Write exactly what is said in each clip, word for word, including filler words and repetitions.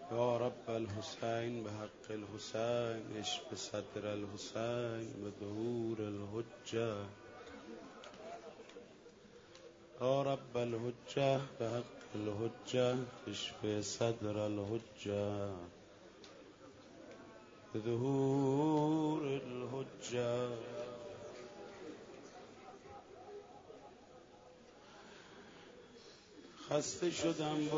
یا رب الحسین به حق الحسین اشف صدر الحسین به ظهور الحجه یا رب الحجه به حق الحجه اشف صدر الحجه به ظهور الحجه. خسته شدم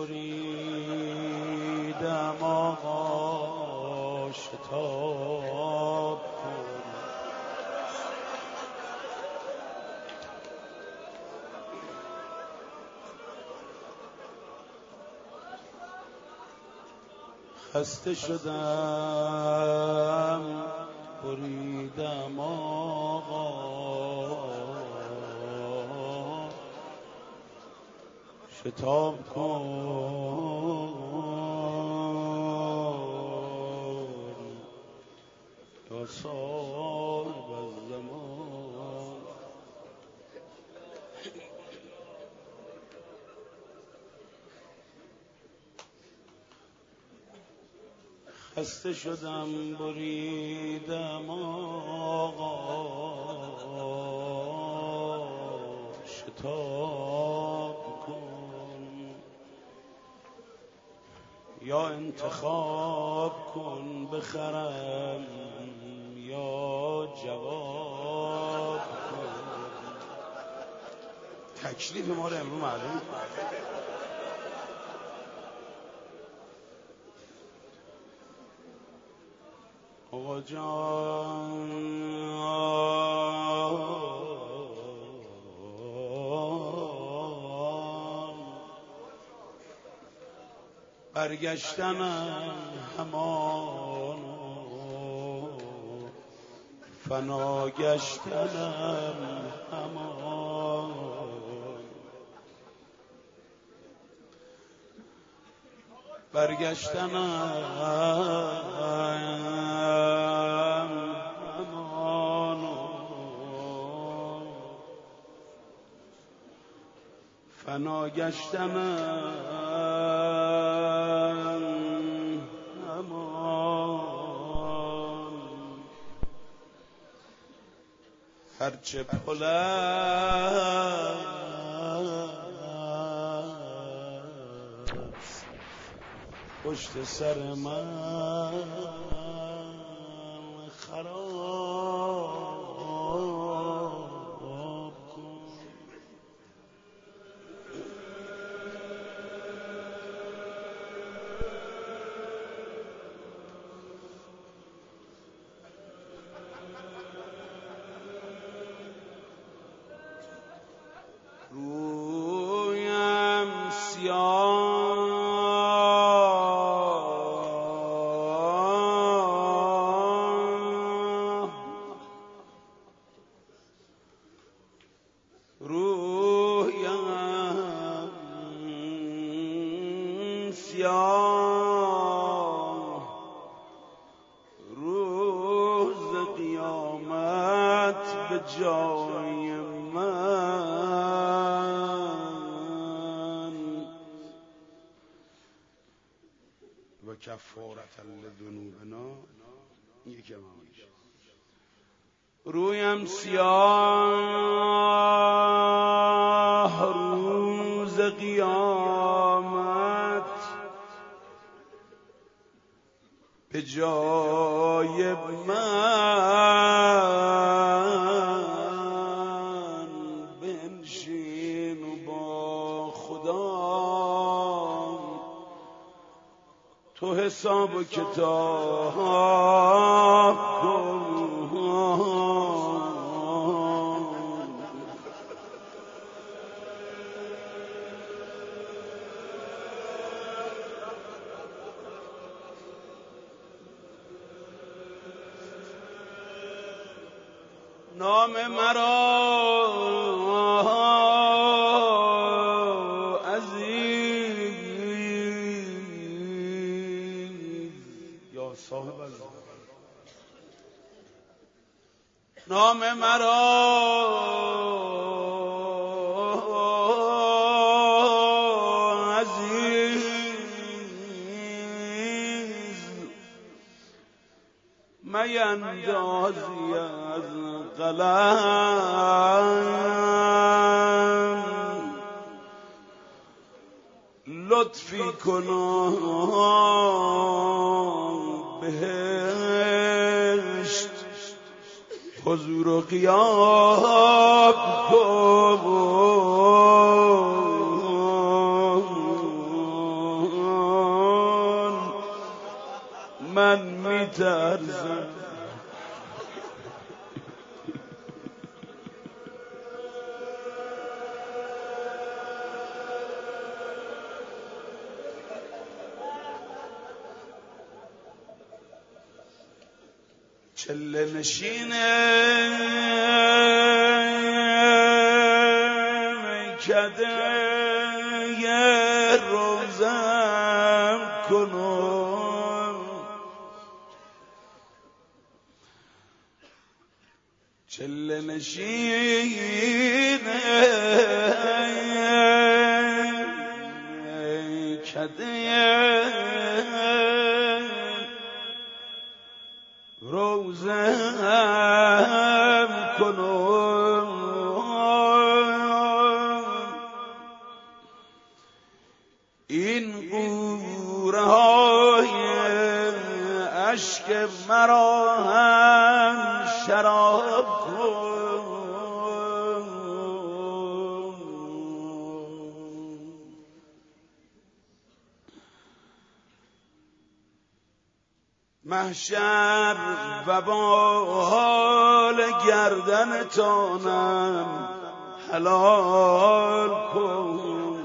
بریدم آقا شتاب کن، خسته شدم بریدم آقا شتاب کن یا صاحب الزمان. خسته شدم بریدم آقا شتاب کن یا انتخاب کن بخرم یا جواب کن. تکلیف ما رو امروز معلوم آقا جان برگشتنم همان فنا گشتنم همان، برگشتنم همان فنا گشتنم هرچه پلست پشت سر من خراب کن. رویم سیاه رویم سیاه روز قیامت به جای من و کفارة لذنوبنا یکی معنیش. رویم سیاه روز قیامت به جای من بنشین و با خدا تو حساب و کتاب کن. نام مرا عزیز یا صاحب الزمان، نام مرا عزیز میندازی از قلم لطفی کنا بهشت حضور و غیاب کن من میترسم چله نشینه میکده یه روزم کنم چله نشینه میکده روزم کنم این قوره های اشک مرا هم شراب کن محشر و با حال گردن تانم حلال کن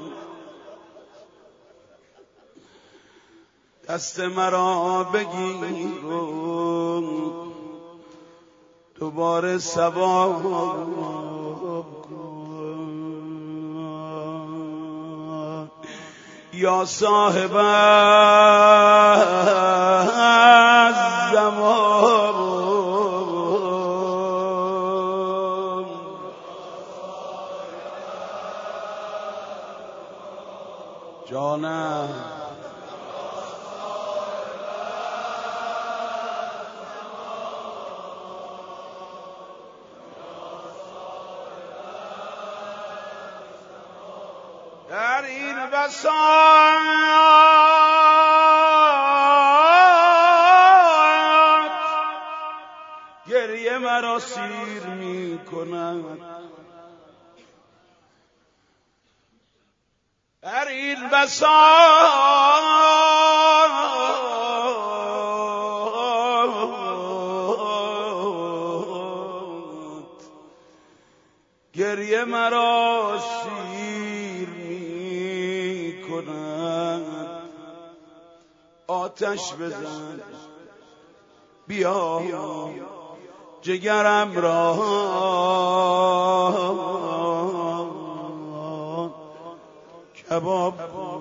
دست مرا بگیر و دوباره ثواب کن یا صاحب زمان جانم در این بساط گریه مرا سیر می کند در این بساط گریه مرا سیر می کند آتش بزن بیا جگرم را کباب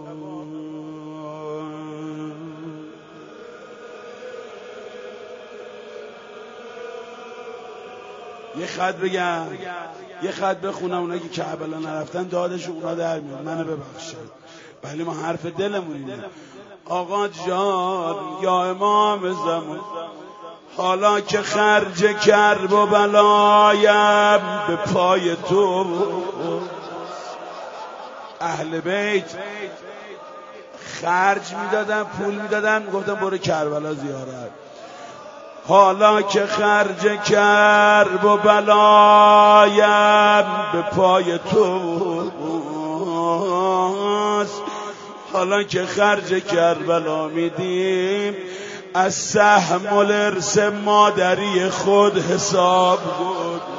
یه خط بگم یه خط بخونم اونایی که کربلا نرفتن دادش اونا در میاد منو ببخشید ولی ما حرف دلمون اینه آقا جان یا امام زمان حالا که خرج کرب و بلایم به پای تو اهل بیت خرج میدادن پول میدادن گفتن برو کربلا زیارت حالا که خرج کرب و بلایم به پای تو حالا که خرج کربلا میدیم از سهم الارث مادری خود حساب کن